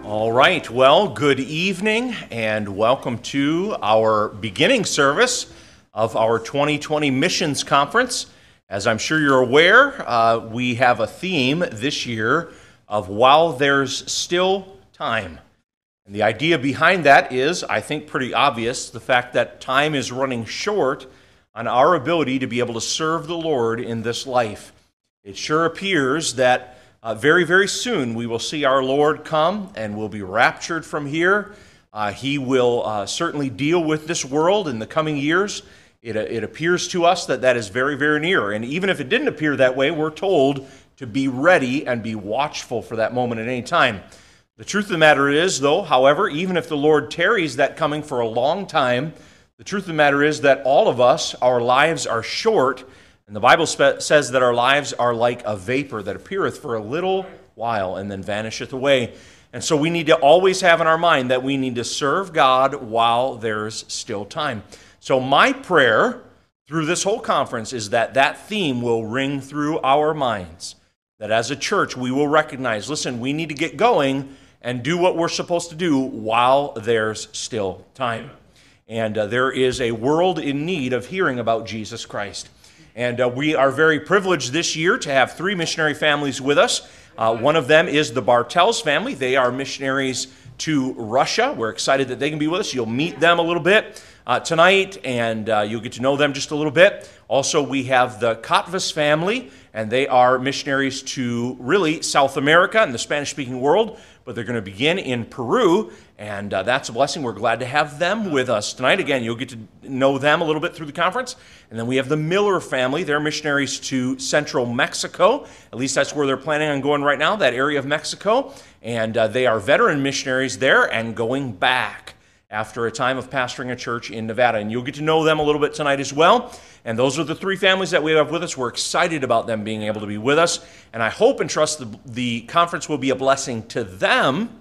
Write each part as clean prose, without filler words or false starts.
All right, well, good evening and welcome to our beginning service of our 2020 Missions Conference. As I'm sure you're aware, we have a theme this year of While There's Still Time. And the idea behind that is, I think, pretty obvious, the fact that time is running short on our ability to be able to serve the Lord in this life. It sure appears that very, very soon we will see our Lord come and we'll be raptured from here. He will certainly deal with this world in the coming years. It appears to us that that is very, very near. And even if it didn't appear that way, we're told to be ready and be watchful for that moment at any time. The truth of the matter is, though, however, even if the Lord tarries that coming for a long time, the truth of the matter is that all of us, our lives are short. And the Bible says that our lives are like a vapor that appeareth for a little while and then vanisheth away. And so we need to always have in our mind that we need to serve God while there's still time. So my prayer through this whole conference is that that theme will ring through our minds. That as a church we will recognize, listen, we need to get going and do what we're supposed to do while there's still time. And there is a world in need of hearing about Jesus Christ. And we are very privileged this year to have three missionary families with us. One of them is the Bartels family. They are missionaries to Russia. We're excited that they can be with us. You'll meet them a little bit tonight, and you'll get to know them just a little bit. Also, we have the Kotvis family, and they are missionaries to really South America and the Spanish-speaking world, but they're going to begin in Peru, and that's a blessing. We're glad to have them with us tonight. Again, you'll get to know them a little bit through the conference. And then we have the Miller family. They're missionaries to central Mexico. At least that's where they're planning on going right now, that area of Mexico. And they are veteran missionaries there and going back after a time of pastoring a church in Nevada. And you'll get to know them a little bit tonight as well. And those are the three families that we have with us. We're excited about them being able to be with us. And I hope and trust the conference will be a blessing to them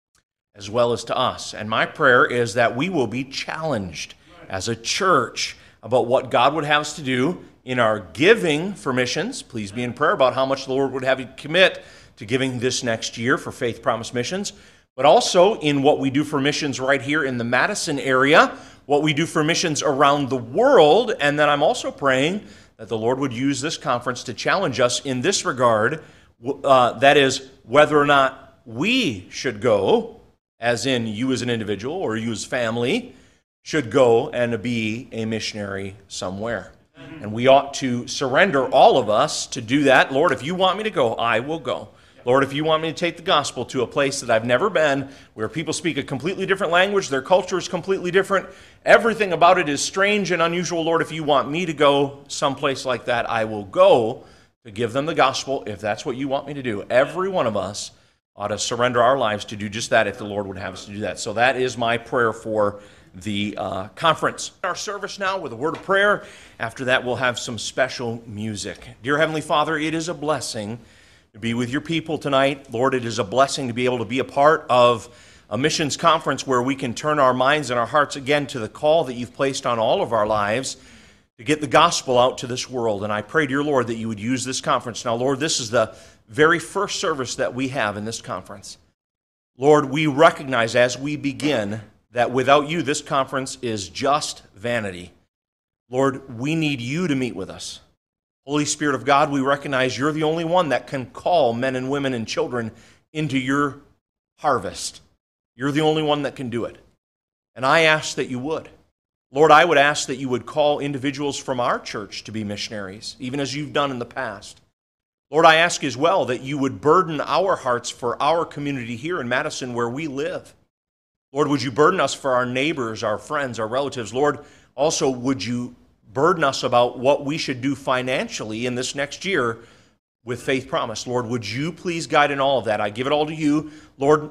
as well as to us. And my prayer is that we will be challenged as a church about what God would have us to do in our giving for missions. Please be in prayer about how much the Lord would have you commit to giving this next year for Faith Promise Missions, but also in what we do for missions right here in the Madison area, what we do for missions around the world, and then I'm also praying that the Lord would use this conference to challenge us in this regard, that is, whether or not we should go, as in you as an individual or you as family, should go and be a missionary somewhere. And we ought to surrender, all of us, to do that. Lord, if you want me to go, I will go. Lord, if you want me to take the gospel to a place that I've never been, where people speak a completely different language, their culture is completely different, everything about it is strange and unusual, Lord, if you want me to go someplace like that, I will go to give them the gospel if that's what you want me to do. Every one of us ought to surrender our lives to do just that if the Lord would have us to do that. So that is my prayer for the conference. Our service now with a word of prayer. After that, we'll have some special music. Dear Heavenly Father, it is a blessing to be with your people tonight. Lord, it is a blessing to be able to be a part of a missions conference where we can turn our minds and our hearts again to the call that you've placed on all of our lives to get the gospel out to this world. And I pray, dear Lord, that you would use this conference. Now, Lord, this is the very first service that we have in this conference. Lord, we recognize as we begin that without you, this conference is just vanity. Lord, we need you to meet with us. Holy Spirit of God, we recognize you're the only one that can call men and women and children into your harvest. You're the only one that can do it. And I ask that you would. Lord, I would ask that you would call individuals from our church to be missionaries, even as you've done in the past. Lord, I ask as well that you would burden our hearts for our community here in Madison where we live. Lord, would you burden us for our neighbors, our friends, our relatives? Lord, also would you burden us about what we should do financially in this next year with Faith Promise? Lord, would you please guide in all of that? I give it all to you. Lord,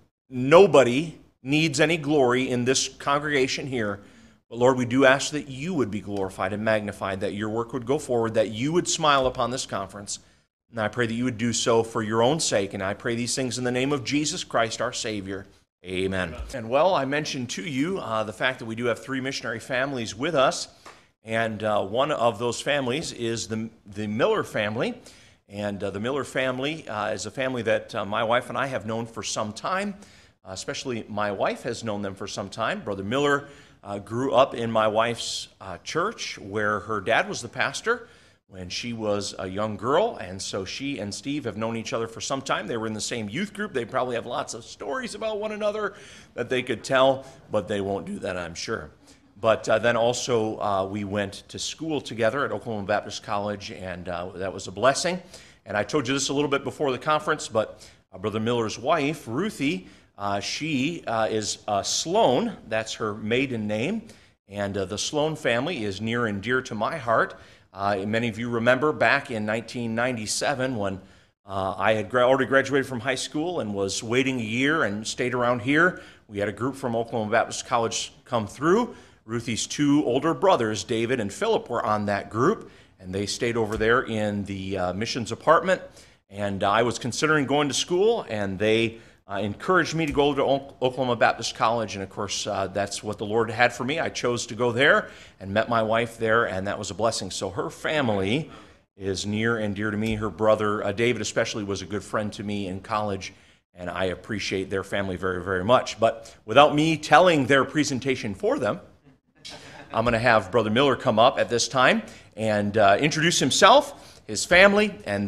nobody needs any glory in this congregation here. But Lord, we do ask that you would be glorified and magnified, that your work would go forward, that you would smile upon this conference. And I pray that you would do so for your own sake. And I pray these things in the name of Jesus Christ, our Savior. Amen. And well, I mentioned to you the fact that we do have three missionary families with us. And one of those families is the Miller family. And the Miller family is a family that my wife and I have known for some time. especially my wife has known them for some time. Brother Miller grew up in my wife's church where her dad was the pastor when she was a young girl, and so she and Steve have known each other for some time. They were in the same youth group. They probably have lots of stories about one another that they could tell, but they won't do that, I'm sure. But then also we went to school together at Oklahoma Baptist College, and that was a blessing. And I told you this a little bit before the conference, but Brother Miller's wife, Ruthie, she is Sloan. That's her maiden name. And the Sloan family is near and dear to my heart. Many of you remember back in 1997 when I had already graduated from high school and was waiting a year and stayed around here. We had a group from Oklahoma Baptist College come through. Ruthie's two older brothers, David and Philip, were on that group, and they stayed over there in the missions apartment. And I was considering going to school, and they encouraged me to go to Oklahoma Baptist College, and of course that's what the Lord had for me. I chose to go there and met my wife there, and that was a blessing. So her family is near and dear to me. Her brother, David especially, was a good friend to me in college, and I appreciate their family very, very much. But without me telling their presentation for them, I'm going to have Brother Miller come up at this time and introduce himself, his family, and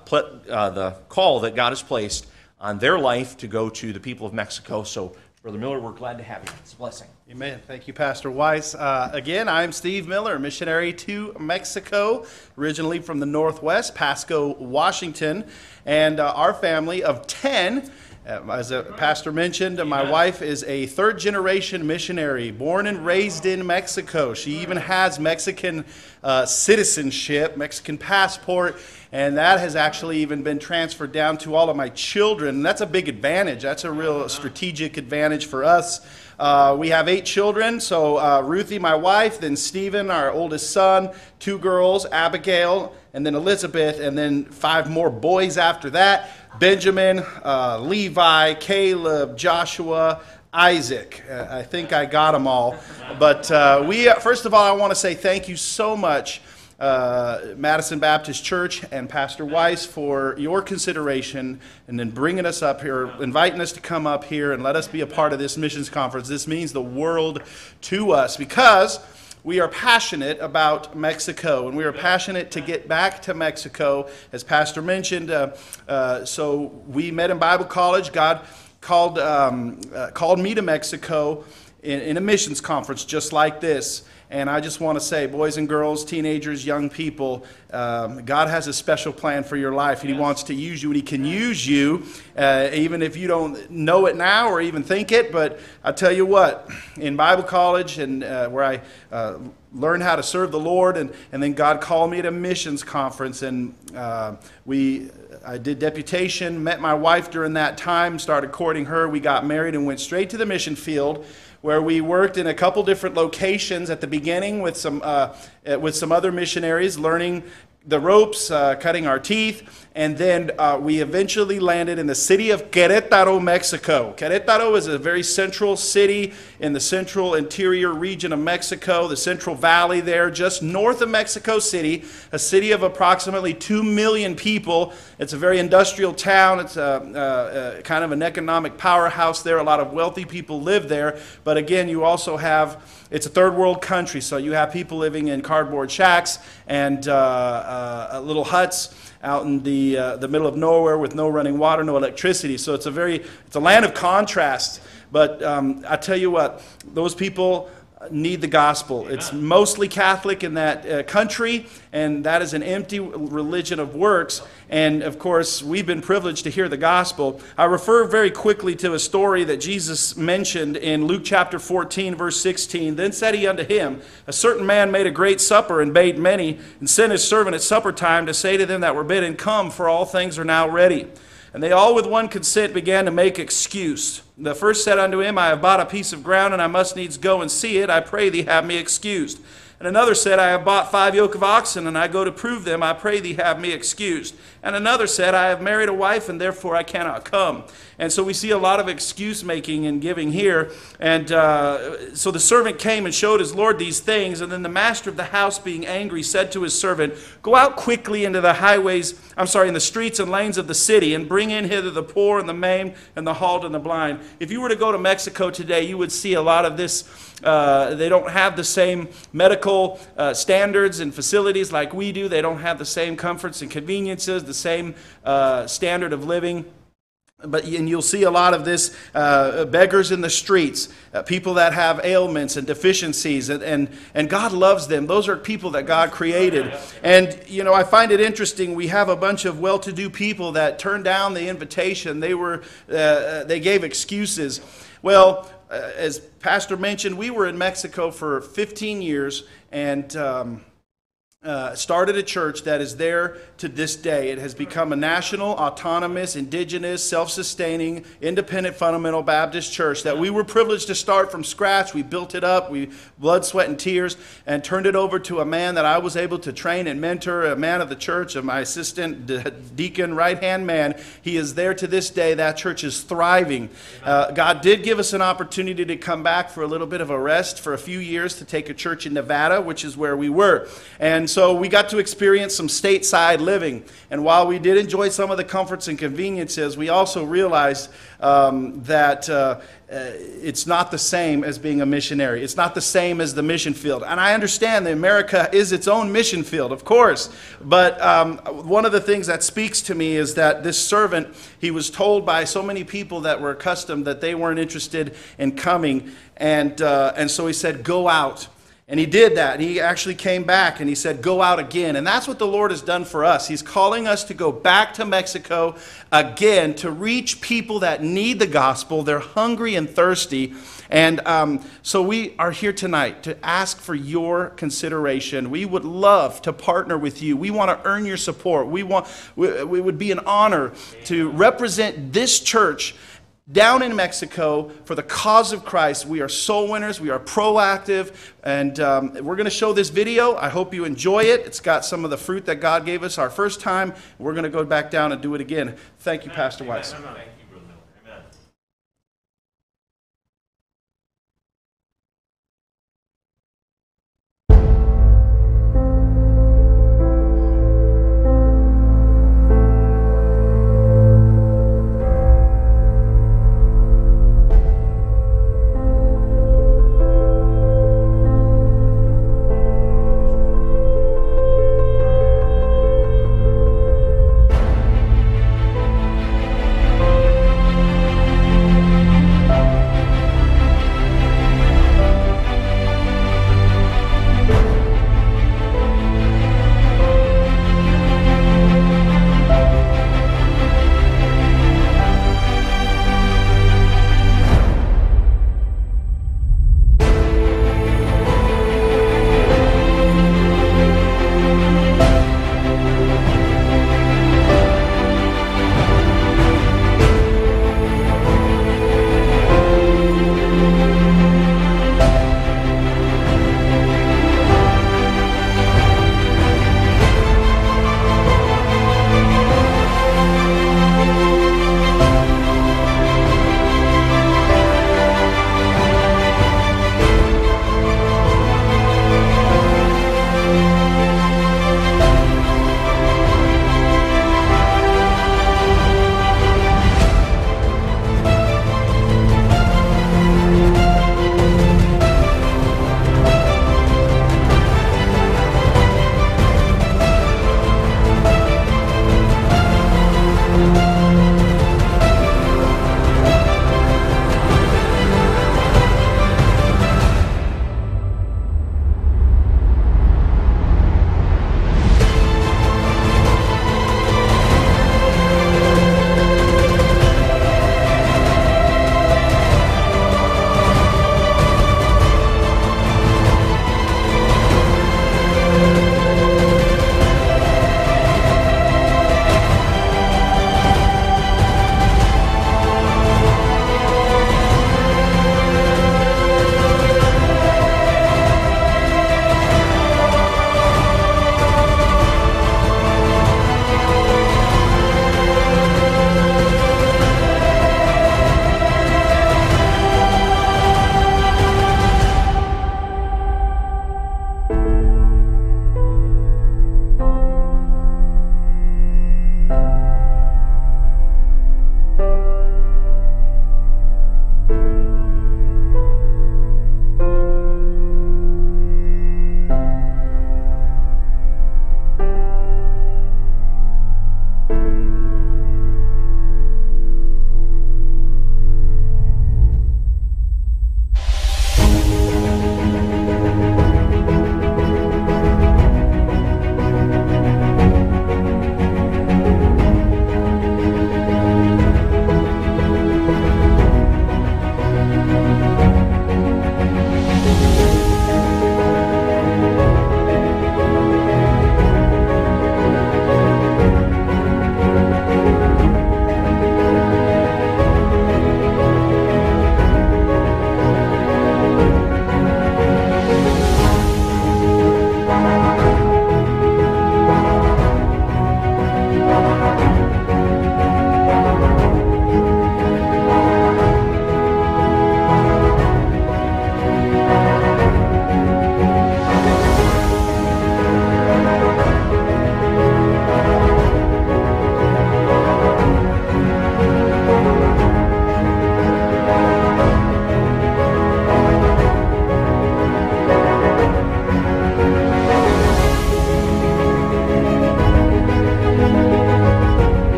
the call that God has placed on their life to go to the people of Mexico. So, Brother Miller, we're glad to have you. It's a blessing. Amen. Thank you, Pastor Weiss. Again, I'm Steve Miller, missionary to Mexico, originally from the Northwest, Pasco, Washington, and our family of 10. As a pastor mentioned, my wife is a third-generation missionary, born and raised in Mexico. She even has Mexican citizenship, Mexican passport, and that has actually even been transferred down to all of my children. And that's a big advantage. That's a real strategic advantage for us. We have 8 children, so Ruthie, my wife, then Stephen, our oldest son, 2 girls, Abigail, and then Elizabeth, and then 5 more boys after that. Benjamin, Levi, Caleb, Joshua, Isaac. I think I got them all. But first of all, I want to say thank you so much, Madison Baptist Church and Pastor Weiss, for your consideration and then bringing us up here, inviting us to come up here and let us be a part of this missions conference. This means the world to us because we are passionate about Mexico, and we are passionate to get back to Mexico, as Pastor mentioned. So we met in Bible college. God called me to Mexico in a missions conference just like this. And I just want to say, boys and girls, teenagers, young people, God has a special plan for your life, and He wants to use you, and He can use you, even if you don't know it now or even think it. But I tell you what, in Bible college and where I learned how to serve the Lord, and then God called me to a missions conference, and I did deputation, met my wife during that time, started courting her. We got married and went straight to the mission field, where we worked in a couple different locations at the beginning with some other missionaries, learning the ropes, cutting our teeth, and then we eventually landed in the city of Querétaro, Mexico. Querétaro is a very central city in the central interior region of Mexico, the Central Valley there, just north of Mexico City, a city of approximately 2 million people. It's a very industrial town. It's kind of an economic powerhouse there. A lot of wealthy people live there, but again, you also have, it's a third world country, so you have people living in cardboard shacks and little huts out in the middle of nowhere with no running water, no electricity. So it's a land of contrast. But I tell you what, those people need the gospel. Amen. It's mostly Catholic in that country, and that is an empty religion of works. And of course, we've been privileged to hear the gospel. I refer very quickly to a story that Jesus mentioned in Luke chapter 14, verse 16. Then said he unto him, a certain man made a great supper and bade many, and sent his servant at supper time to say to them that were bidden, come, for all things are now ready. And they all with one consent began to make excuse. The first said unto him, I have bought a piece of ground, and I must needs go and see it. I pray thee, have me excused. And another said, I have bought 5 yoke of oxen, and I go to prove them. I pray thee have me excused. And another said, I have married a wife, and therefore I cannot come. And so we see a lot of excuse making and giving here. And so the servant came and showed his lord these things. And then the master of the house, being angry, said to his servant, go out quickly into the in the streets and lanes of the city, and bring in hither the poor and the maimed and the halt and the blind. If you were to go to Mexico today, you would see a lot of this. They don't have the same medical standards and facilities like we do. They don't have the same comforts and conveniences, the same standard of living. And you'll see a lot of this, beggars in the streets, people that have ailments and deficiencies, and God loves them. Those are people that God created. And, I find it interesting. We have a bunch of well-to-do people that turned down the invitation. They gave excuses. Well, as Pastor mentioned, we were in Mexico for 15 years, and started a church that is there to this day. It has become a national, autonomous, indigenous, self-sustaining, independent, fundamental Baptist church that we were privileged to start from scratch. We built it up, blood, sweat, and tears, and turned it over to a man that I was able to train and mentor, a man of the church, my assistant deacon, right-hand man. He is there to this day. That church is thriving. God did give us an opportunity to come back for a little bit of a rest for a few years to take a church in Nevada, which is where we were. And so we got to experience some stateside living. And while we did enjoy some of the comforts and conveniences, we also realized that it's not the same as being a missionary. It's not the same as the mission field. And I understand that America is its own mission field, of course. But one of the things that speaks to me is that this servant, he was told by so many people that were accustomed that they weren't interested in coming. And so he said, go out. And he did that. He actually came back and he said, go out again. And that's what the Lord has done for us. He's calling us to go back to Mexico again to reach people that need the gospel. They're hungry and thirsty. And so we are here tonight to ask for your consideration. We would love to partner with you. We want to earn your support. We would be an honor to represent this church down in Mexico for the cause of Christ. We are soul winners. We are proactive. And we're going to show this video. I hope you enjoy it. It's got some of the fruit that God gave us our first time. We're going to go back down and do it again. Thank you, Pastor Weiss.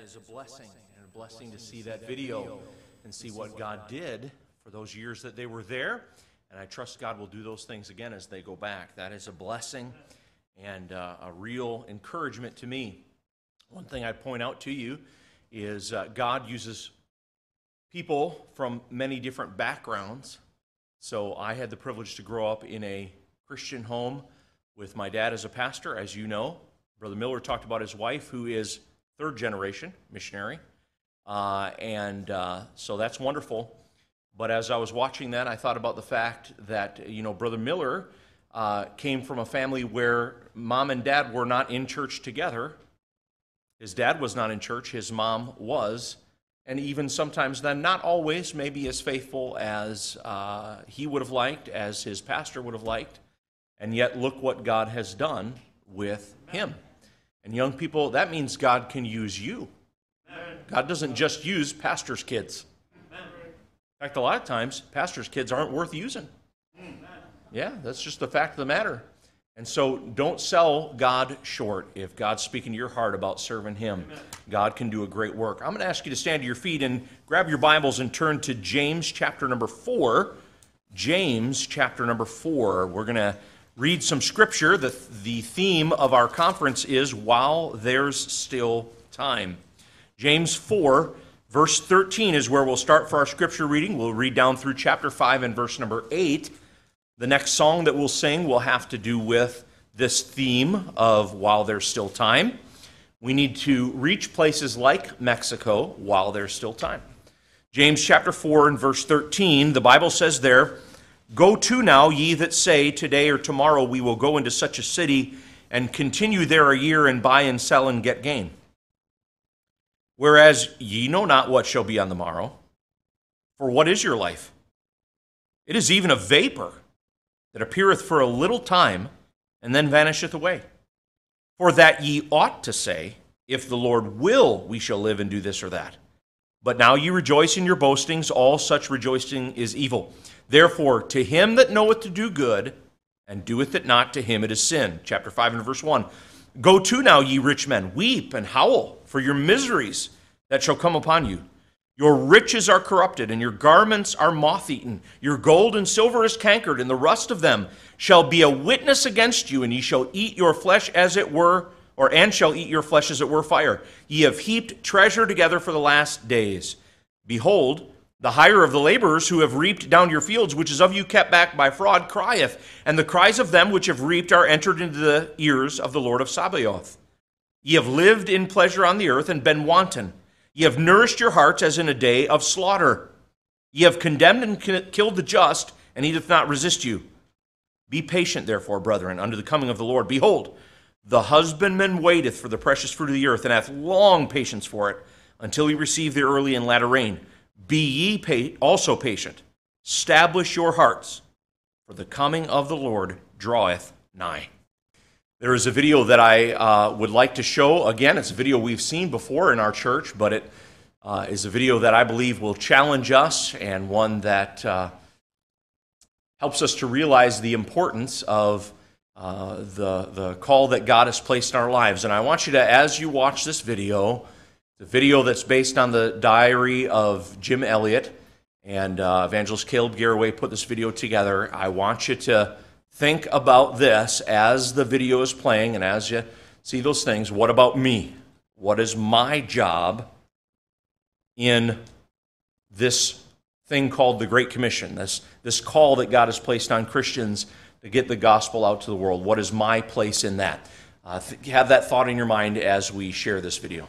is a blessing, and a blessing to see that video and see what God did for those years that they were there. And I trust God will do those things again as they go back. That is a blessing and a real encouragement to me. One thing I'd point out to you is God uses people from many different backgrounds. So I had the privilege to grow up in a Christian home with my dad as a pastor, as you know. Brother Miller talked about his wife, who is third generation missionary. So that's wonderful. But as I was watching that, I thought about the fact that, Brother Miller came from a family where mom and dad were not in church together. His dad was not in church, his mom was, and even sometimes then not always maybe as faithful as he would have liked, as his pastor would have liked. And yet look what God has done with him. And young people, that means God can use you. God doesn't just use pastors' kids. In fact, a lot of times, pastors' kids aren't worth using. Yeah, that's just the fact of the matter. And so don't sell God short. If God's speaking to your heart about serving Him, God can do a great work. I'm going to ask you to stand to your feet and grab your Bibles and turn to James chapter number 4. James chapter number 4. We're going to read some scripture. The theme of our conference is While There's Still Time. James 4, verse 13 is where we'll start for our scripture reading. We'll read down through chapter 5 and verse number 8. The next song that we'll sing will have to do with this theme of While There's Still Time. We need to reach places like Mexico while there's still time. James chapter 4 and verse 13, the Bible says there, "Go to now, ye that say, today or tomorrow we will go into such a city and continue there a year and buy and sell and get gain. Whereas ye know not what shall be on the morrow. For what is your life? It is even a vapor that appeareth for a little time, and then vanisheth away. For that ye ought to say, if the Lord will, we shall live and do this or that. But now ye rejoice in your boastings, all such rejoicing is evil. Therefore, to him that knoweth to do good, and doeth it not, to him it is sin." Chapter 5 and verse 1. "Go to now, ye rich men, weep and howl for your miseries that shall come upon you. Your riches are corrupted, and your garments are moth-eaten. Your gold and silver is cankered, and the rust of them shall be a witness against you, and ye shall eat your flesh as it were, and shall eat your flesh as it were fire. Ye have heaped treasure together for the last days. Behold, the hire of the laborers who have reaped down your fields, which is of you kept back by fraud, crieth, and the cries of them which have reaped are entered into the ears of the Lord of Sabaoth. Ye have lived in pleasure on the earth, and been wanton. Ye have nourished your hearts as in a day of slaughter. Ye have condemned and killed the just, and he doth not resist you. Be patient, therefore, brethren, unto the coming of the Lord. Behold, the husbandman waiteth for the precious fruit of the earth, and hath long patience for it, until he receive the early and latter rain. Be ye also patient. Establish your hearts, for the coming of the Lord draweth nigh." There is a video that I would like to show. Again, it's a video we've seen before in our church, but it is a video that I believe will challenge us, and one that helps us to realize the importance of the call that God has placed in our lives. And I want you to, as you watch this video, the video that's based on the diary of Jim Elliot, and Evangelist Caleb Garraway put this video together. I want you to think about this as the video is playing, and as you see those things. What about me? What is my job in this thing called the Great Commission, this call that God has placed on Christians to get the gospel out to the world? What is my place in that? Have that thought in your mind as we share this video.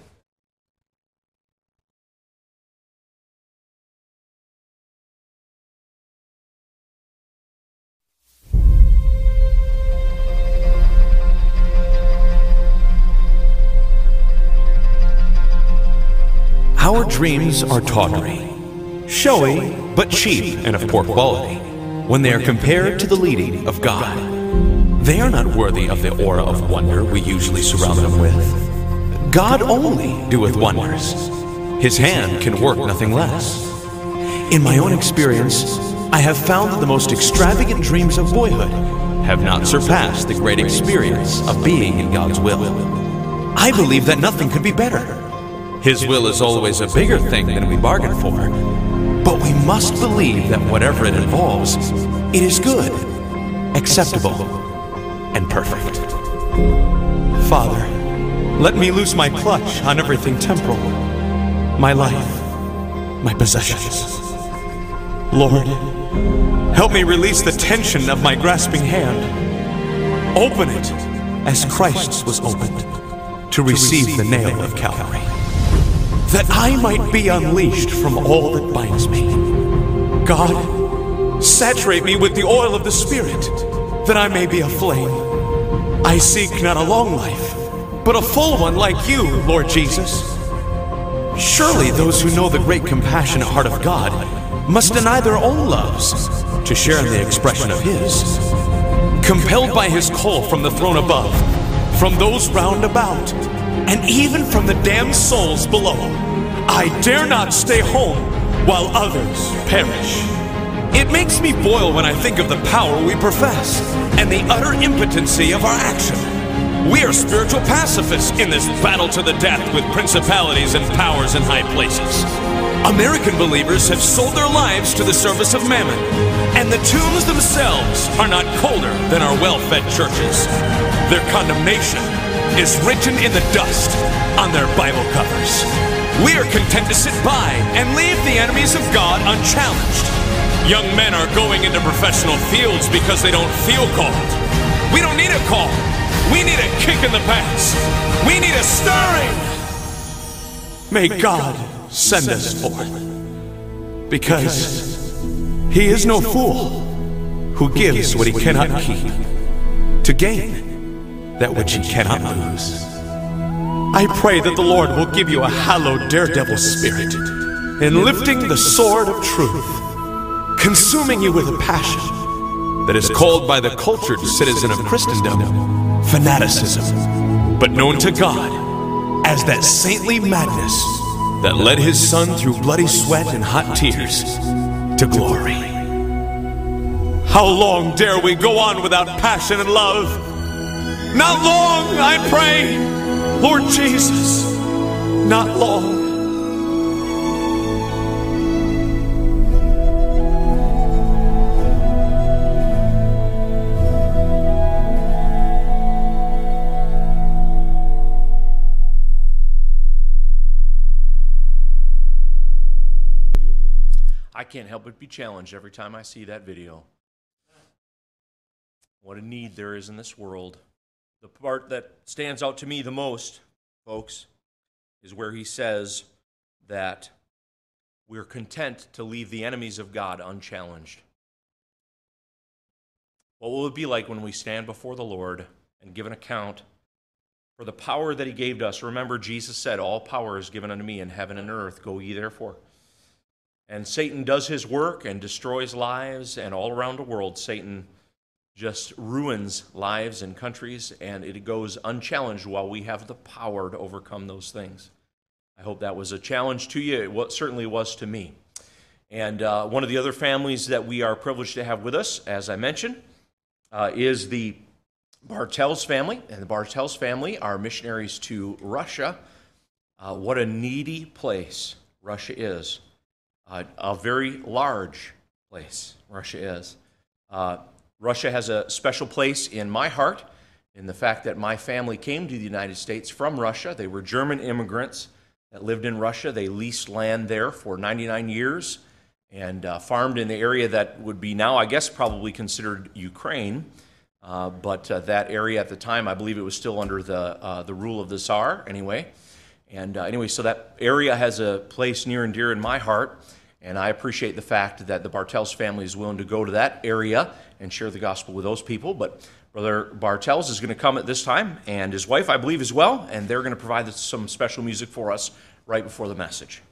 Our dreams are tawdry, showy, but cheap and of poor quality when they are compared to the leading of God. They are not worthy of the aura of wonder we usually surround them with. God only doeth wonders. His hand can work nothing less. In my own experience, I have found that the most extravagant dreams of boyhood have not surpassed the great experience of being in God's will. I believe that nothing could be better. His will is always a bigger thing than we bargain for. But we must believe that whatever it involves, it is good, acceptable, and perfect. Father, let me loose my clutch on everything temporal, my life, my possessions. Lord, help me release the tension of my grasping hand. Open it as Christ's was opened to receive the nail of Calvary, that I might be unleashed from all that binds me. God, saturate me with the oil of the Spirit, that I may be a flame. I seek not a long life, but a full one like you, Lord Jesus. Surely those who know the great compassionate heart of God must deny their own loves to share in the expression of His. Compelled by His call from the throne above, from those round about, and even from the damned souls below, I dare not stay home while others perish. It makes me boil when I think of the power we profess and the utter impotency of our action. We are spiritual pacifists in this battle to the death with principalities and powers in high places. American believers have sold their lives to the service of mammon, and the tombs themselves are not colder than our well-fed churches. Their condemnation is written in the dust on their Bible covers. We are content to sit by and leave the enemies of God unchallenged. Young men are going into professional fields because they don't feel called. We don't need a call. We need a kick in the pants. We need a stirring. May God send us forth, because He is no fool who gives what he cannot keep to gain that which he cannot lose. I pray that the Lord will give you a hallowed daredevil spirit in lifting the sword of truth, consuming you with a passion that is called by the cultured citizen of Christendom fanaticism, but known to God as that saintly madness that led His Son through bloody sweat and hot tears to glory. How long dare we go on without passion and love? Not long, I pray, Lord Jesus, not long. I can't help but be challenged every time I see that video. What a need there is in this world. The part that stands out to me the most, folks, is where he says that we're content to leave the enemies of God unchallenged. What will it be like when we stand before the Lord and give an account for the power that He gave to us? Remember, Jesus said, all power is given unto me in heaven and earth. Go ye therefore. And Satan does his work and destroys lives, and all around the world, Satan just ruins lives and countries, and it goes unchallenged while we have the power to overcome those things. I hope that was a challenge to you. It certainly was to me. And one of the other families that we are privileged to have with us, as I mentioned, is the Bartels family. And the Bartels family are missionaries to Russia. What a needy place Russia is. A very large place Russia is. Russia has a special place in my heart in the fact that my family came to the United States from Russia. They were German immigrants that lived in Russia. They leased land there for 99 years and farmed in the area that would be now, I guess, probably considered Ukraine. But that area at the time, I believe it was still under the rule of the Tsar anyway. And anyway, so that area has a place near and dear in my heart. And I appreciate the fact that the Bartels family is willing to go to that area and share the gospel with those people. But Brother Bartels is going to come at this time, and his wife, I believe, as well, and they're going to provide some special music for us right before the message.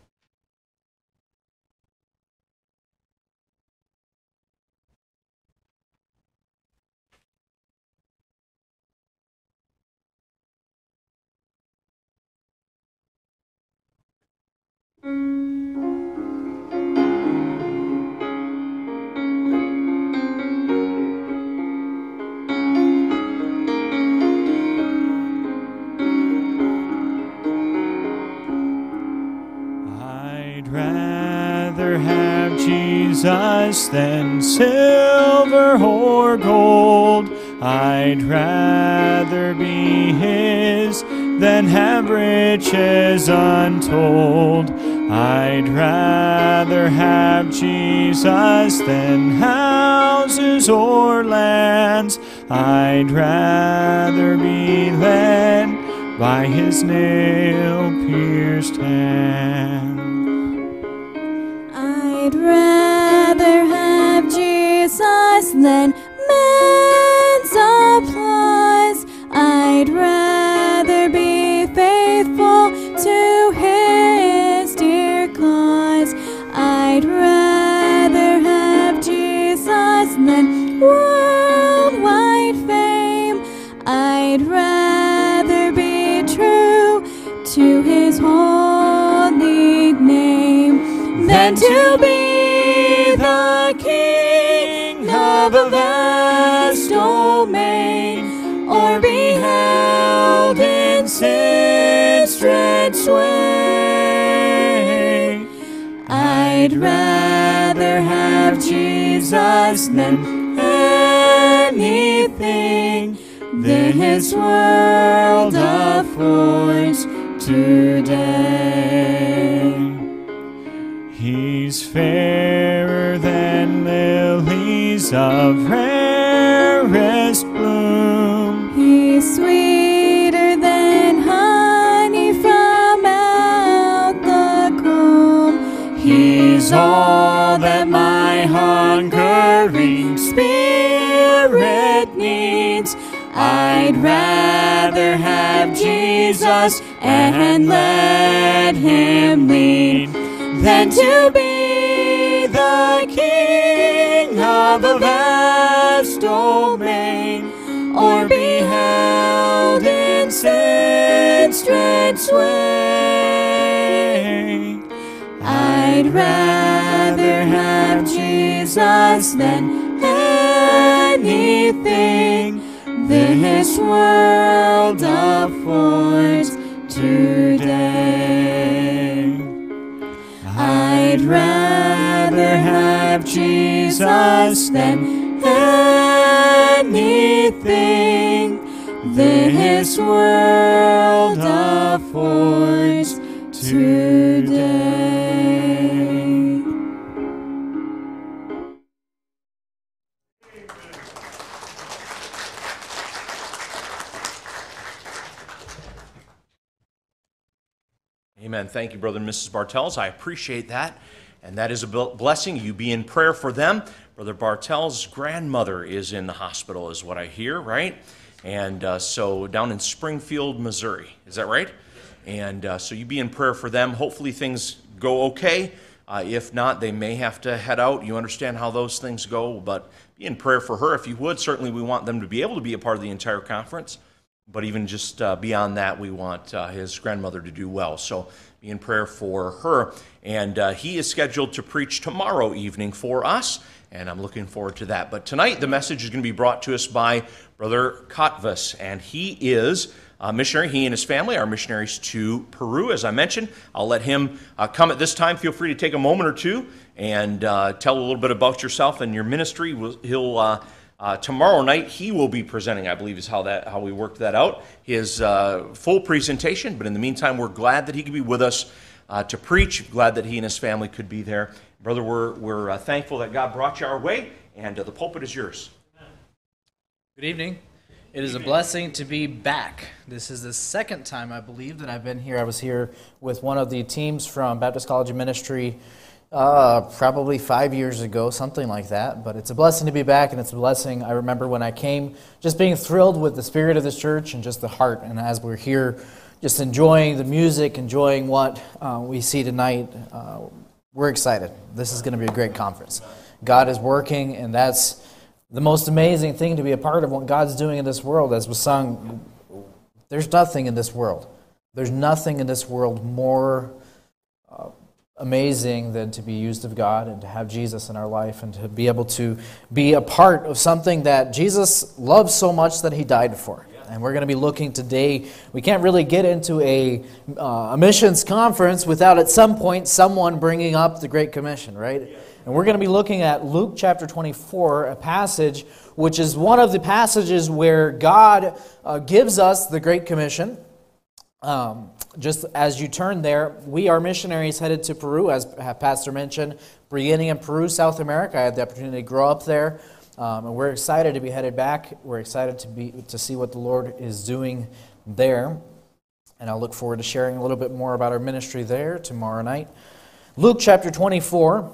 Jesus than silver or gold. I'd rather be His than have riches untold. I'd rather have Jesus than houses or lands. I'd rather be led by His nail-pierced hand. I'd rather have Jesus than man's applause. I'd rather be faithful to His dear cause. I'd rather have Jesus than worldwide fame. I'd rather be true to His holy name than to be the king of a vast domain, or be held in sin's dread sway. I'd rather have Jesus than anything this world affords today. He's fairer than lilies of rarest bloom. He's sweeter than honey from out the comb. He's all that my hungering spirit needs. I'd rather have Jesus and let Him lead than to be the king of a vast domain, or be held in sin's dread sway. I'd rather have Jesus than anything this world affords today. I'd rather have Jesus than anything this world affords today. Amen. Thank you, Brother and Mrs. Bartels. I appreciate that. And that is a blessing. You be in prayer for them. Brother Bartels' grandmother is in the hospital, is what I hear, right? And so down in Springfield, Missouri. Is that right? And so you be in prayer for them. Hopefully things go okay. If not, they may have to head out. You understand how those things go, but be in prayer for her if you would. Certainly we want them to be able to be a part of the entire conference. But even just beyond that, we want his grandmother to do well. So be in prayer for her. And he is scheduled to preach tomorrow evening for us, and I'm looking forward to that. But tonight, the message is going to be brought to us by Brother Kotvas, and he is a missionary. He and his family are missionaries to Peru, as I mentioned. I'll let him come at this time. Feel free to take a moment or two and tell a little bit about yourself and your ministry. He'll tomorrow night, he will be presenting, I believe is how we worked that out, his full presentation. But in the meantime, we're glad that he could be with us to preach, glad that he and his family could be there. Brother, we're thankful that God brought you our way, and the pulpit is yours. Good evening. It is a blessing to be back. This is the second time, I believe, that I've been here. I was here with one of the teams from Baptist College of Ministry probably 5 years ago, something like that. But it's a blessing to be back, and it's a blessing. I remember when I came, just being thrilled with the spirit of this church and just the heart. And as we're here, just enjoying the music, enjoying what we see tonight, we're excited. This is going to be a great conference. God is working, and that's the most amazing thing to be a part of what God's doing in this world. As was sung, there's nothing in this world. There's nothing in this world more amazing than to be used of God and to have Jesus in our life and to be able to be a part of something that Jesus loves so much that He died for. And we're going to be looking today. We can't really get into a missions conference without at some point someone bringing up the Great Commission, right? And we're going to be looking at Luke chapter 24, a passage which is one of the passages where God gives us the Great Commission. Just as you turn there, we are missionaries headed to Peru, as Pastor mentioned, beginning in Peru, South America. I had the opportunity to grow up there, and we're excited to be headed back. We're excited to see what the Lord is doing there, and I'll look forward to sharing a little bit more about our ministry there tomorrow night. Luke chapter 24.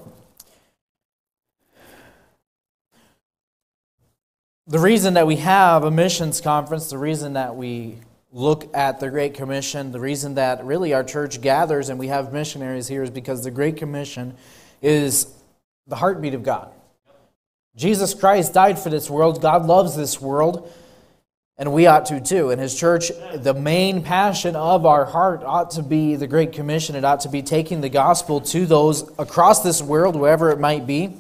The reason that we have a missions conference, the reason that we look at the Great Commission, the reason that really our church gathers and we have missionaries here is because the Great Commission is the heartbeat of God. Jesus Christ died for this world. God loves this world, and we ought to too. In His church, the main passion of our heart ought to be the Great Commission. It ought to be taking the gospel to those across this world, wherever it might be.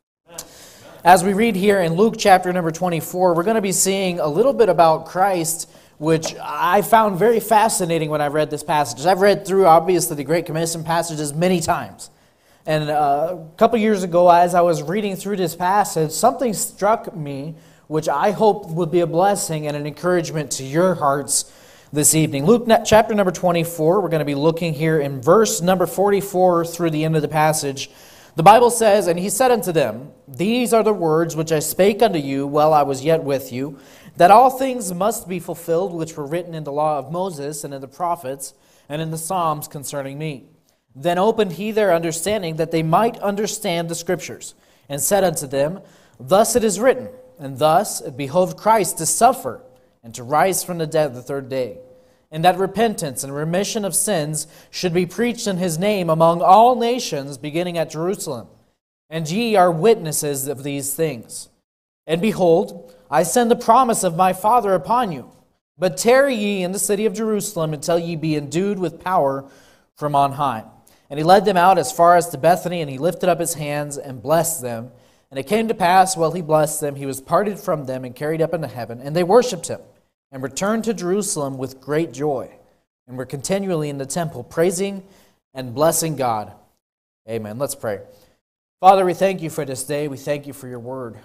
As we read here in Luke chapter number 24, we're going to be seeing a little bit about Christ, which I found very fascinating when I read this passage. I've read through, obviously, the Great Commission passages many times. And a couple years ago, as I was reading through this passage, something struck me, which I hope would be a blessing and an encouragement to your hearts this evening. Luke chapter number 24, we're going to be looking here in verse number 44 through the end of the passage. The Bible says, "And he said unto them, These are the words which I spake unto you while I was yet with you, that all things must be fulfilled which were written in the law of Moses and in the prophets and in the Psalms concerning me. Then opened he their understanding that they might understand the Scriptures, and said unto them, Thus it is written, and thus it behoved Christ to suffer and to rise from the dead the third day, and that repentance and remission of sins should be preached in his name among all nations, beginning at Jerusalem. And ye are witnesses of these things. And behold, I send the promise of my Father upon you. But tarry ye in the city of Jerusalem until ye be endued with power from on high. And he led them out as far as to Bethany, and he lifted up his hands and blessed them. And it came to pass, while he blessed them, he was parted from them and carried up into heaven. And they worshipped him, and returned to Jerusalem with great joy, and were continually in the temple, praising and blessing God. Amen. Let's pray. Father, we thank you for this day. We thank you for your word.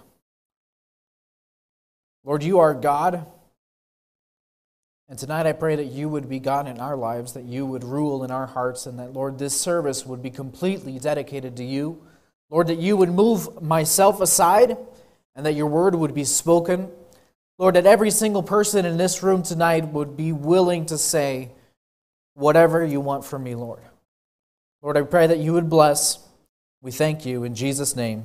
Lord, you are God. And tonight I pray that you would be God in our lives, that you would rule in our hearts, and that, Lord, this service would be completely dedicated to you. Lord, that you would move myself aside, and that your word would be spoken. Lord, that every single person in this room tonight would be willing to say whatever you want from me, Lord. Lord, I pray that you would bless. We thank you in Jesus' name.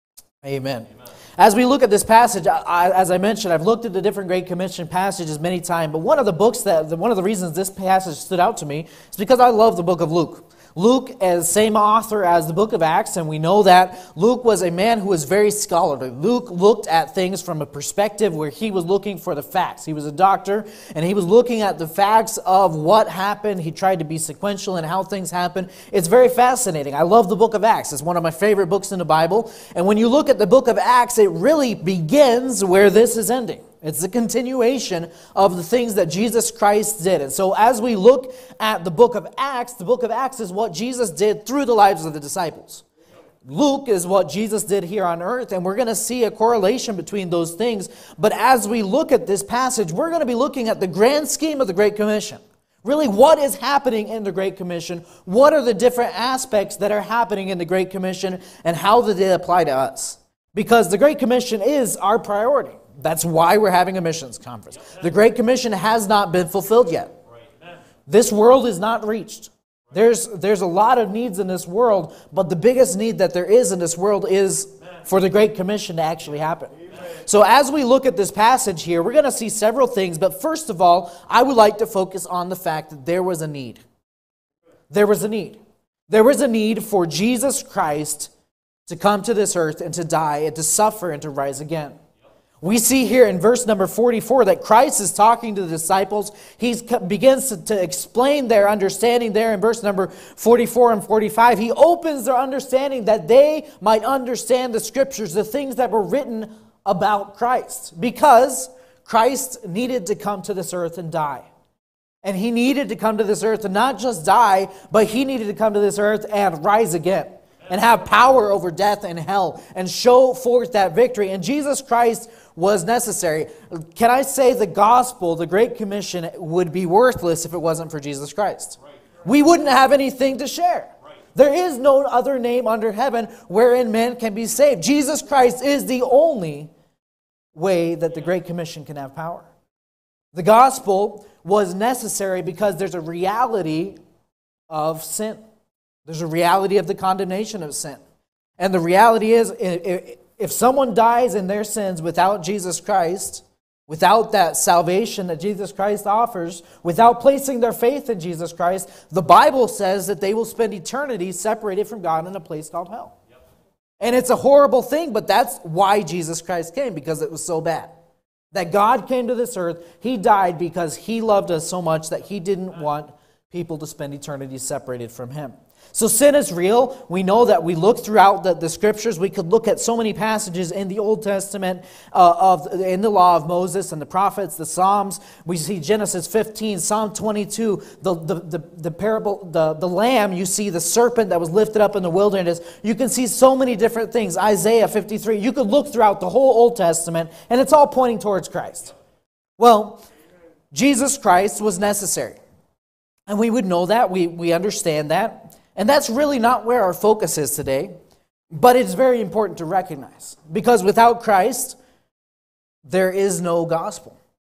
Amen. As we look at this passage, as I mentioned, I've looked at the different Great Commission passages many times, but one of the reasons this passage stood out to me is because I love the book of Luke. Luke is the same author as the book of Acts, and we know that Luke was a man who was very scholarly. Luke looked at things from a perspective where he was looking for the facts. He was a doctor, and he was looking at the facts of what happened. He tried to be sequential in how things happen. It's very fascinating. I love the book of Acts. It's one of my favorite books in the Bible. And when you look at the book of Acts, it really begins where this is ending. It's the continuation of the things that Jesus Christ did. And so as we look at the book of Acts is what Jesus did through the lives of the disciples. Luke is what Jesus did here on earth, and we're going to see a correlation between those things. But as we look at this passage, we're going to be looking at the grand scheme of the Great Commission. Really, what is happening in the Great Commission? What are the different aspects that are happening in the Great Commission, and how do they apply to us? Because the Great Commission is our priority. That's why we're having a missions conference. The Great Commission has not been fulfilled yet. This world is not reached. There's a lot of needs in this world, but the biggest need that there is in this world is for the Great Commission to actually happen. So as we look at this passage here, we're going to see several things, but first of all, I would like to focus on the fact that there was a need. There was a need. There was a need for Jesus Christ to come to this earth and to die and to suffer and to rise again. We see here in verse number 44 that Christ is talking to the disciples. He begins to explain their understanding there in verse number 44 and 45. He opens their understanding that they might understand the Scriptures, the things that were written about Christ. Because Christ needed to come to this earth and die. And He needed to come to this earth to not just die, but He needed to come to this earth and rise again. and have power over death and hell and show forth that victory. And Jesus Christ was necessary. Can I say the gospel, the Great Commission, would be worthless if it wasn't for Jesus Christ? We wouldn't have anything to share. There is no other name under heaven wherein men can be saved. Jesus Christ is the only way that the Great Commission can have power. The gospel was necessary because there's a reality of sin. There's a reality of the condemnation of sin. And the reality is, if someone dies in their sins without Jesus Christ, without that salvation that Jesus Christ offers, without placing their faith in Jesus Christ, the Bible says that they will spend eternity separated from God in a place called hell. And it's a horrible thing, but that's why Jesus Christ came, because it was so bad. That God came to this earth, He died because He loved us so much that He didn't want people to spend eternity separated from Him. So sin is real. We know that. We look throughout the Scriptures. We could look at so many passages in the Old Testament, in the law of Moses and the prophets, the Psalms. We see Genesis 15, Psalm 22, the parable, the lamb. You see the serpent that was lifted up in the wilderness. You can see so many different things. Isaiah 53. You could look throughout the whole Old Testament, and it's all pointing towards Christ. Well, Jesus Christ was necessary. And we would know that. We understand that. And that's really not where our focus is today, but it's very important to recognize. Because without Christ, there is no gospel.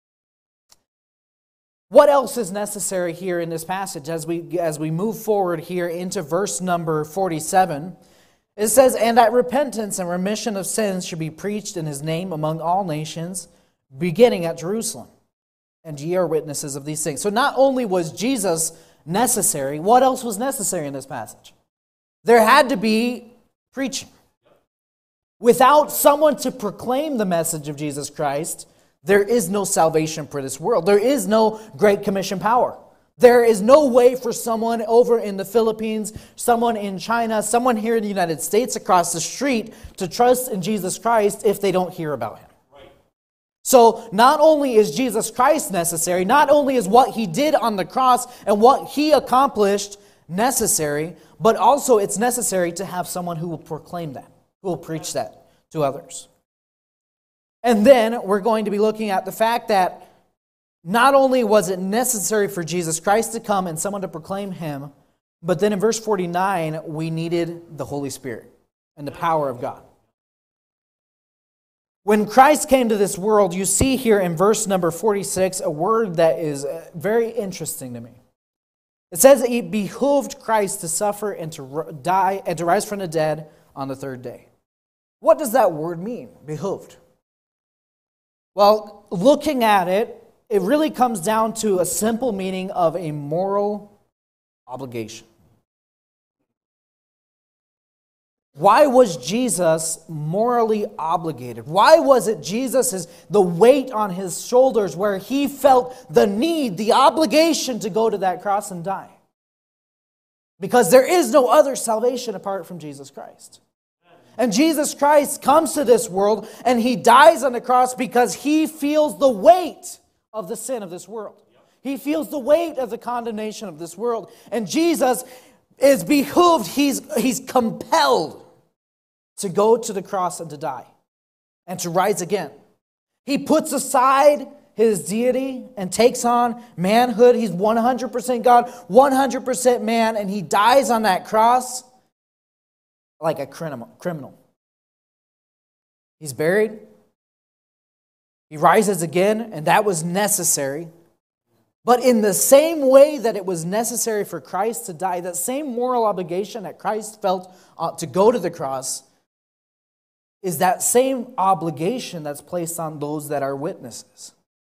What else is necessary here in this passage as we move forward here into verse number 47? It says, "And that repentance and remission of sins should be preached in His name among all nations, beginning at Jerusalem. And ye are witnesses of these things." So not only was Jesus necessary, what else was necessary in this passage? There had to be preaching. Without someone to proclaim the message of Jesus Christ, there is no salvation for this world. There is no Great Commission power. There is no way for someone over in the Philippines, someone in China, someone here in the United States across the street to trust in Jesus Christ if they don't hear about Him. So not only is Jesus Christ necessary, not only is what He did on the cross and what He accomplished necessary, but also it's necessary to have someone who will proclaim that, who will preach that to others. And then we're going to be looking at the fact that not only was it necessary for Jesus Christ to come and someone to proclaim Him, but then in verse 49, we needed the Holy Spirit and the power of God. When Christ came to this world, you see here in verse number 46 a word that is very interesting to me. It says that it behooved Christ to suffer and to die and to rise from the dead on the third day. What does that word mean, behooved? Well, looking at it, it really comes down to a simple meaning of a moral obligation. Why was Jesus morally obligated? Why was it the weight on His shoulders where He felt the need, the obligation to go to that cross and die? Because there is no other salvation apart from Jesus Christ. And Jesus Christ comes to this world and He dies on the cross because He feels the weight of the sin of this world. He feels the weight of the condemnation of this world. And Jesus is behooved, He's compelled to go to the cross and to die and to rise again. He puts aside His deity and takes on manhood. He's 100% God, 100% man, and He dies on that cross like a criminal. He's buried. He rises again, and that was necessary. But in the same way that it was necessary for Christ to die, that same moral obligation that Christ felt to go to the cross is that same obligation that's placed on those that are witnesses.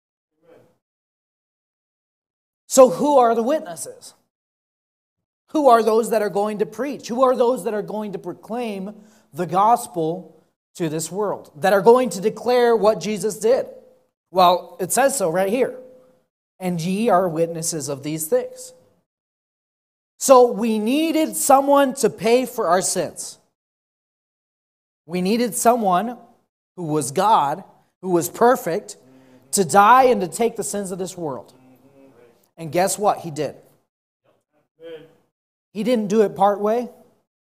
So who are the witnesses? Who are those that are going to preach? Who are those that are going to proclaim the gospel to this world? That are going to declare what Jesus did? Well, it says so right here. And ye are witnesses of these things. So we needed someone to pay for our sins. We needed someone who was God, who was perfect, to die and to take the sins of this world. And guess what? He did. He didn't do it part way.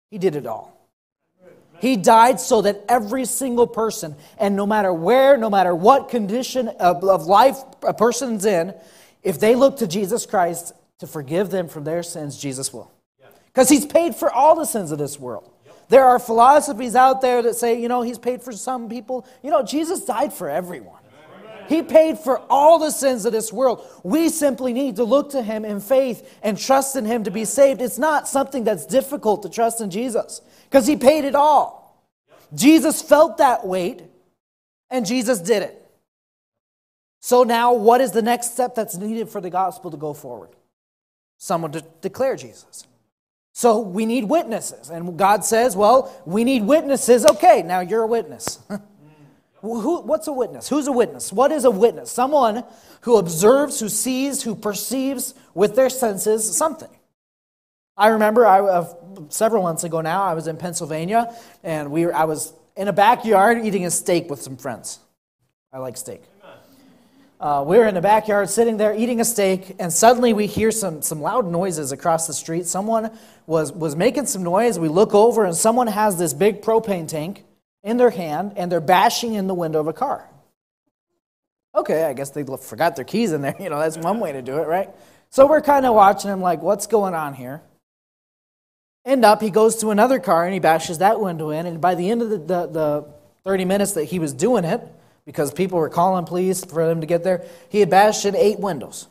He did it all. He died so that every single person, and no matter where, no matter what condition of life a person's in, if they look to Jesus Christ to forgive them from their sins, Jesus will. Because He's paid for all the sins of this world. There are philosophies out there that say, He's paid for some people. Jesus died for everyone. He paid for all the sins of this world. We simply need to look to Him in faith and trust in Him to be saved. It's not something that's difficult to trust in Jesus because He paid it all. Jesus felt that weight and Jesus did it. So now what is the next step that's needed for the gospel to go forward? Someone to declare Jesus. So we need witnesses. And God says, well, we need witnesses. Okay, now you're a witness. What's a witness? Who's a witness? What is a witness? Someone who observes, who sees, who perceives with their senses something. I remember several months ago now, I was in Pennsylvania, and I was in a backyard eating a steak with some friends. I like steak. We were in the backyard sitting there eating a steak, and suddenly we hear some loud noises across the street. Someone was making some noise. We look over, and someone has this big propane tank in their hand, and they're bashing in the window of a car. Okay, I guess they forgot their keys in there. That's one way to do it, right? So we're kind of watching him like, what's going on here? End up, he goes to another car, and he bashes that window in, and by the end of the 30 minutes that he was doing it, because people were calling police for them to get there, he had bashed in 8 windows.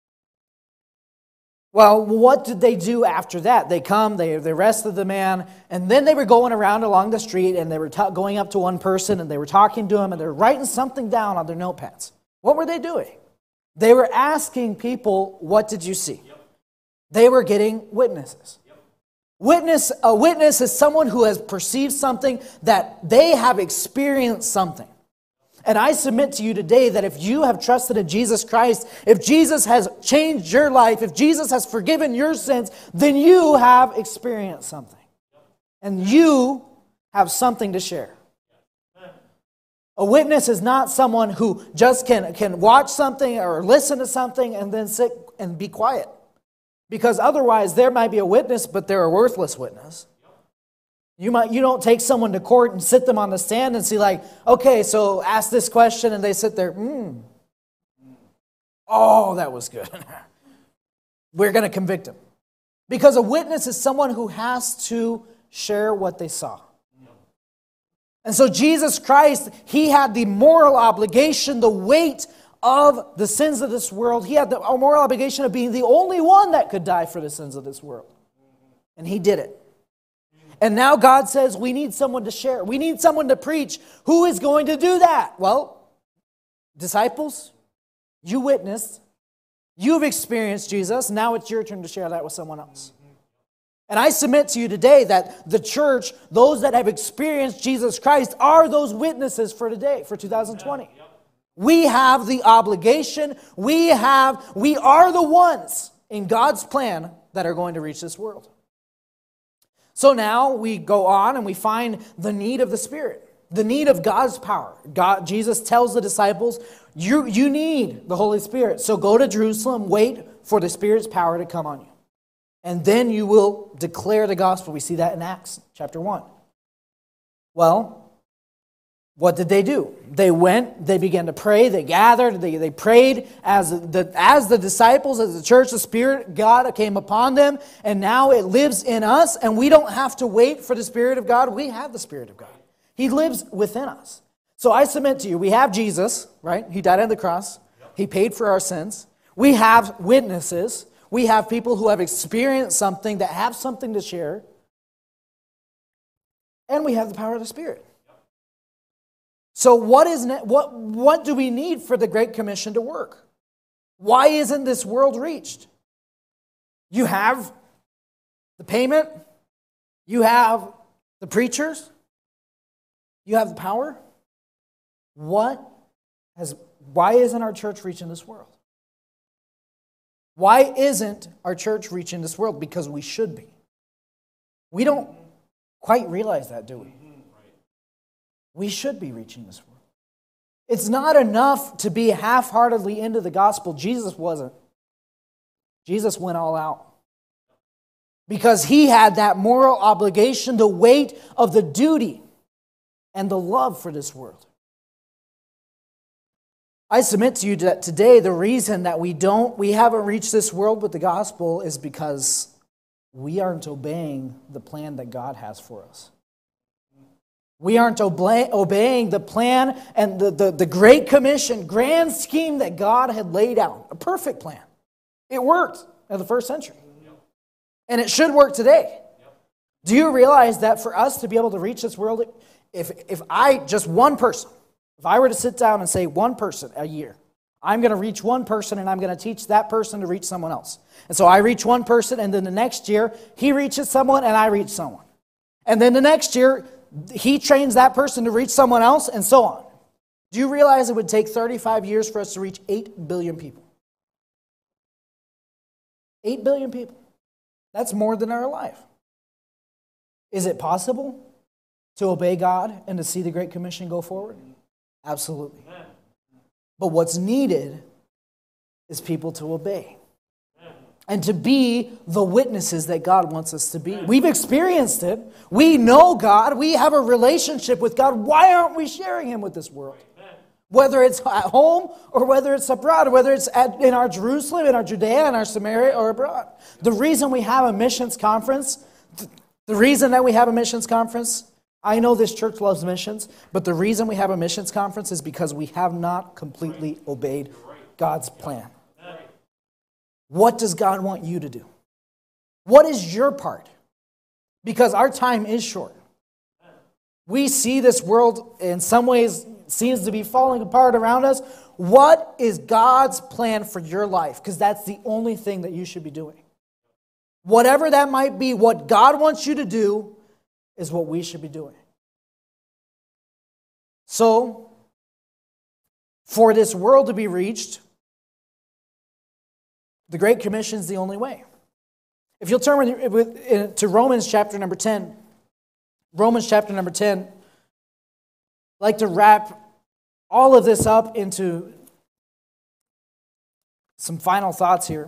Well, what did they do after that? They arrested the man, and then they were going around along the street, and they were going up to one person, and they were talking to him, and they were writing something down on their notepads. What were they doing? They were asking people, what did you see? Yep. They were getting witnesses. Yep. A witness is someone who has perceived something, that they have experienced something. And I submit to you today that if you have trusted in Jesus Christ, if Jesus has changed your life, if Jesus has forgiven your sins, then you have experienced something. And you have something to share. A witness is not someone who just can watch something or listen to something and then sit and be quiet. Because otherwise there might be a witness, but they're a worthless witness. You don't take someone to court and sit them on the stand and see like, okay, so ask this question, and they sit there, oh, that was good. We're going to convict him. Because a witness is someone who has to share what they saw. And so Jesus Christ, He had the moral obligation, the weight of the sins of this world. He had the moral obligation of being the only one that could die for the sins of this world. And He did it. And now God says we need someone to share. We need someone to preach. Who is going to do that? Well, disciples, you witnessed. You've experienced Jesus. Now it's your turn to share that with someone else. And I submit to you today that the church, those that have experienced Jesus Christ, are those witnesses for today, for 2020. We have the obligation. We are the ones in God's plan that are going to reach this world. So now we go on and we find the need of the Spirit, the need of God's power. Jesus tells the disciples, you need the Holy Spirit. So go to Jerusalem, wait for the Spirit's power to come on you. And then you will declare the gospel. We see that in Acts chapter 1. Well, what did they do? They went, they began to pray, they gathered, they prayed as the disciples, as the church, the Spirit, God came upon them, and now it lives in us, and we don't have to wait for the Spirit of God. We have the Spirit of God. He lives within us. So I submit to you, we have Jesus, right? He died on the cross. He paid for our sins. We have witnesses. We have people who have experienced something, that have something to share. And we have the power of the Spirit. So what do we need for the Great Commission to work? Why isn't this world reached? You have the payment. You have the preachers. You have the power. Why isn't our church reaching this world? Why isn't our church reaching this world? Because we should be. We don't quite realize that, do we? We should be reaching this world. It's not enough to be half-heartedly into the gospel. Jesus wasn't. Jesus went all out. because he had that moral obligation, the weight of the duty, and the love for this world. I submit to you that today the reason that we haven't reached this world with the gospel is because we aren't obeying the plan that God has for us. We aren't obeying the plan and the Great Commission, grand scheme that God had laid out. A perfect plan. It worked in the first century. And it should work today. Do you realize that for us to be able to reach this world, if I were to sit down and say one person a year, I'm going to reach one person and I'm going to teach that person to reach someone else. And so I reach one person, and then the next year he reaches someone and I reach someone. And then the next year he trains that person to reach someone else, and so on. Do you realize it would take 35 years for us to reach 8 billion people? 8 billion people. That's more than our life. Is it possible to obey God and to see the Great Commission go forward? Absolutely. But what's needed is people to obey and to be the witnesses that God wants us to be. We've experienced it. We know God. We have a relationship with God. Why aren't we sharing Him with this world? Whether it's at home or whether it's abroad, whether it's in our Jerusalem, in our Judea, in our Samaria, or abroad. The reason we have a missions conference, I know this church loves missions, but the reason we have a missions conference is because we have not completely obeyed God's plan. What does God want you to do? What is your part? Because our time is short. We see this world in some ways seems to be falling apart around us. What is God's plan for your life? Because that's the only thing that you should be doing. Whatever that might be, what God wants you to do is what we should be doing. So, for this world to be reached, the Great Commission is the only way. If you'll turn to Romans chapter number 10. Romans chapter number 10. I'd like to wrap all of this up into some final thoughts here.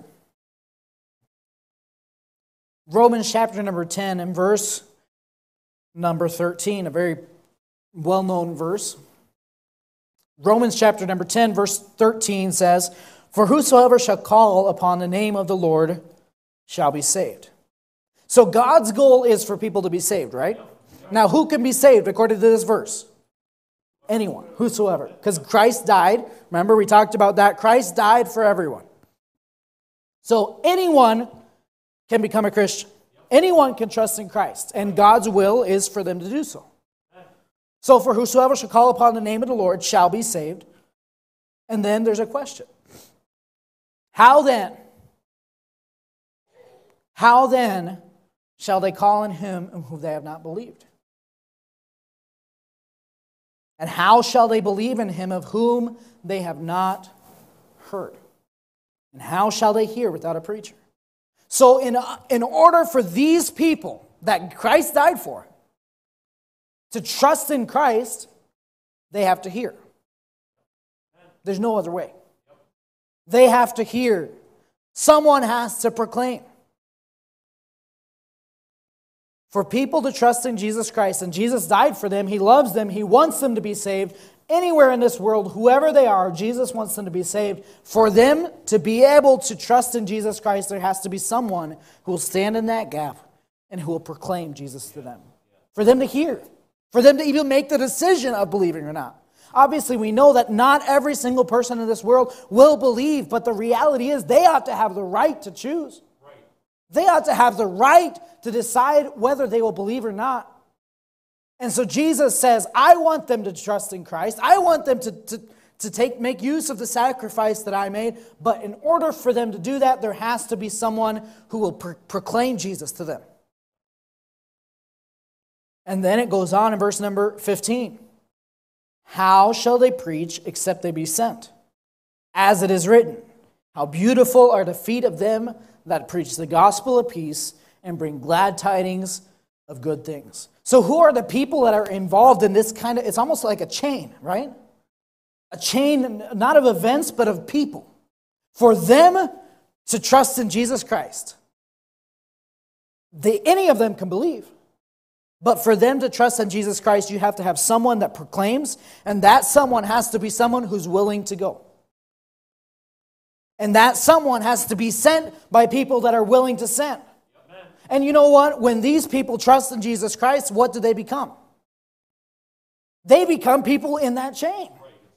Romans chapter number 10 and verse number 13, a very well-known verse. Romans chapter number 10, verse 13 says, "For whosoever shall call upon the name of the Lord shall be saved." So God's goal is for people to be saved, right? Now, who can be saved according to this verse? Anyone, whosoever. Because Christ died. Remember, we talked about that. Christ died for everyone. So anyone can become a Christian. Anyone can trust in Christ. And God's will is for them to do so. So, for whosoever shall call upon the name of the Lord shall be saved. And then there's a question. How then shall they call on him in whom they have not believed? And how shall they believe in him of whom they have not heard? And how shall they hear without a preacher? So in order for these people that Christ died for to trust in Christ, they have to hear. There's no other way. They have to hear. Someone has to proclaim. For people to trust in Jesus Christ, and Jesus died for them, He loves them, He wants them to be saved. Anywhere in this world, whoever they are, Jesus wants them to be saved. For them to be able to trust in Jesus Christ, there has to be someone who will stand in that gap and who will proclaim Jesus to them. For them to hear. For them to even make the decision of believing or not. Obviously, we know that not every single person in this world will believe, but the reality is they ought to have the right to choose. They ought to have the right to decide whether they will believe or not. And so Jesus says, I want them to trust in Christ. I want them to make use of the sacrifice that I made. But in order for them to do that, there has to be someone who will proclaim Jesus to them. And then it goes on in verse number 15. How shall they preach except they be sent? As it is written, how beautiful are the feet of them that preach the gospel of peace and bring glad tidings of good things. So who are the people that are involved in this kind of, it's almost like a chain, right? A chain not of events, but of people. For them to trust in Jesus Christ, Any of them can believe. But for them to trust in Jesus Christ, you have to have someone that proclaims, and that someone has to be someone who's willing to go. And that someone has to be sent by people that are willing to send. And you know what? When these people trust in Jesus Christ, what do they become? They become people in that chain.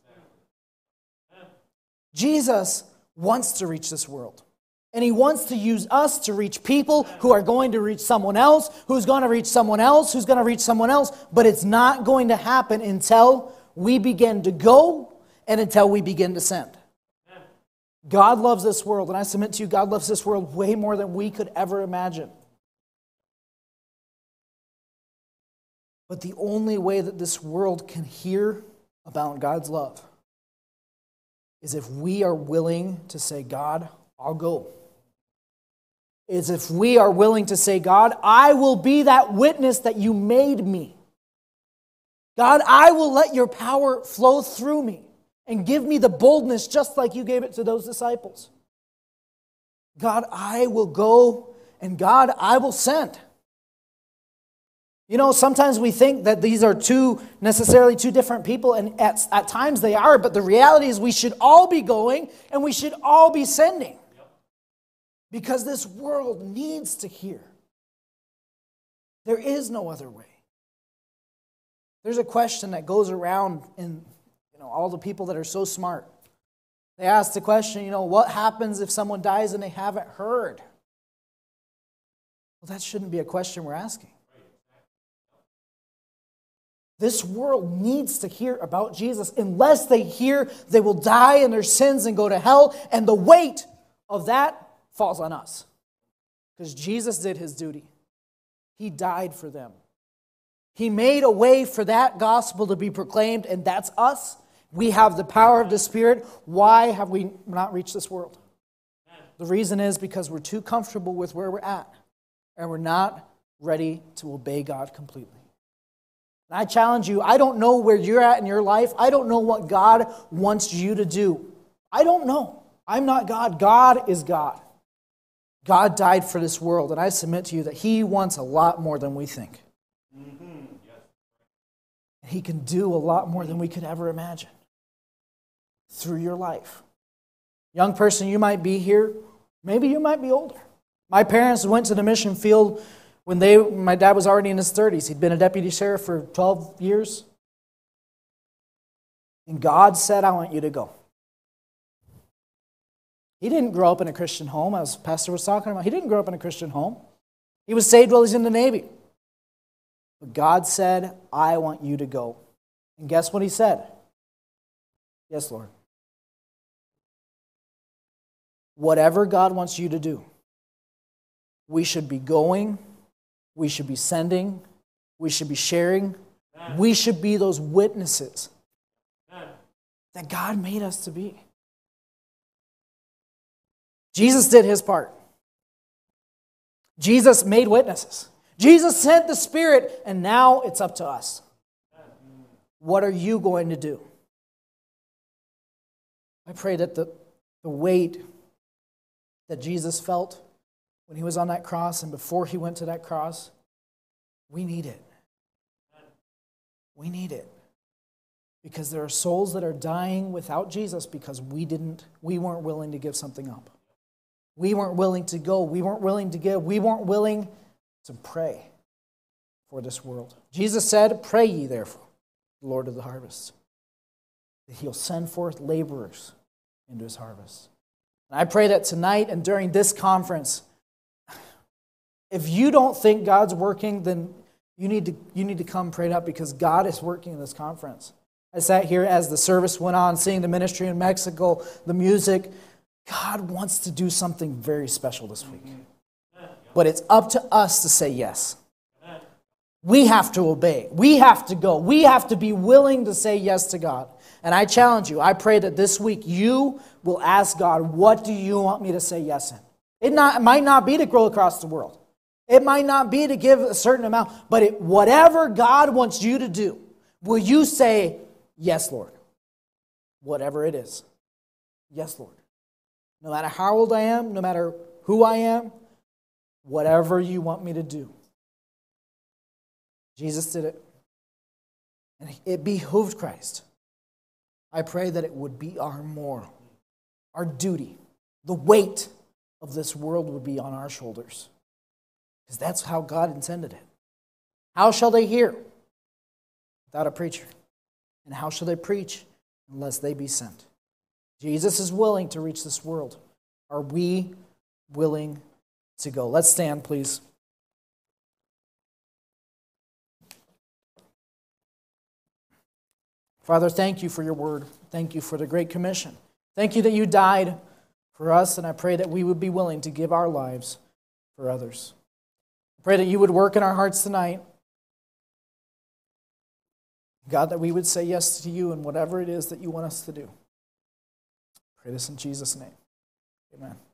Jesus wants to reach this world. And He wants to use us to reach people who are going to reach someone else, who's going to reach someone else, who's going to reach someone else. But it's not going to happen until we begin to go and until we begin to send. God loves this world, and I submit to you, God loves this world way more than we could ever imagine. But the only way that this world can hear about God's love is if we are willing to say, God, I'll go. Is if we are willing to say, God, I will be that witness that you made me. God, I will let your power flow through me and give me the boldness just like you gave it to those disciples. God, I will go, and God, I will send. You know, sometimes we think that these are necessarily two different people, and at times they are, but the reality is we should all be going and we should all be sending. Because this world needs to hear. There is no other way. There's a question that goes around in all the people that are so smart. They ask the question, what happens if someone dies and they haven't heard? Well, that shouldn't be a question we're asking. This world needs to hear about Jesus. Unless they hear, they will die in their sins and go to hell. And the weight of that falls on us. Because Jesus did His duty. He died for them. He made a way for that gospel to be proclaimed, and that's us. We have the power of the Spirit. Why have we not reached this world? The reason is because we're too comfortable with where we're at, and we're not ready to obey God completely. And I challenge you, I don't know where you're at in your life. I don't know what God wants you to do. I don't know. I'm not God. God is God. God died for this world, and I submit to you that He wants a lot more than we think. He can do a lot more than we could ever imagine through your life. Young person, you might be here. Maybe you might be older. My parents went to the mission field when my dad was already in his 30s. He'd been a deputy sheriff for 12 years. And God said, I want you to go. He didn't grow up in a Christian home, as Pastor was talking about. He didn't grow up in a Christian home. He was saved while he was in the Navy. But God said, I want you to go. And guess what he said? Yes, Lord. Whatever God wants you to do, we should be going, we should be sending, we should be sharing, we should be those witnesses that God made us to be. Jesus did His part. Jesus made witnesses. Jesus sent the Spirit, and now it's up to us. What are you going to do? I pray that the weight that Jesus felt when He was on that cross and before He went to that cross, we need it. We need it. Because there are souls that are dying without Jesus because we weren't willing to give something up. We weren't willing to go. We weren't willing to give. We weren't willing to pray for this world. Jesus said, pray ye therefore, the Lord of the harvest, that He'll send forth laborers into His harvest. And I pray that tonight and during this conference, if you don't think God's working, then you need to come prayed up because God is working in this conference. I sat here as the service went on, seeing the ministry in Mexico, the music. God wants to do something very special this week. But it's up to us to say yes. We have to obey. We have to go. We have to be willing to say yes to God. And I challenge you, I pray that this week you will ask God, what do you want me to say yes in? It might not be to grow across the world. It might not be to give a certain amount, but whatever God wants you to do, will you say, yes, Lord? Whatever it is. Yes, Lord. No matter how old I am, no matter who I am, whatever you want me to do. Jesus did it. And it behooved Christ. I pray that it would be our moral, our duty. The weight of this world would be on our shoulders. Because that's how God intended it. How shall they hear without a preacher? And how shall they preach unless they be sent? Jesus is willing to reach this world. Are we willing to go? Let's stand, please. Father, thank you for your word. Thank you for the Great Commission. Thank you that you died for us, and I pray that we would be willing to give our lives for others. I pray that you would work in our hearts tonight. God, that we would say yes to you in whatever it is that you want us to do. I pray this in Jesus' name. Amen.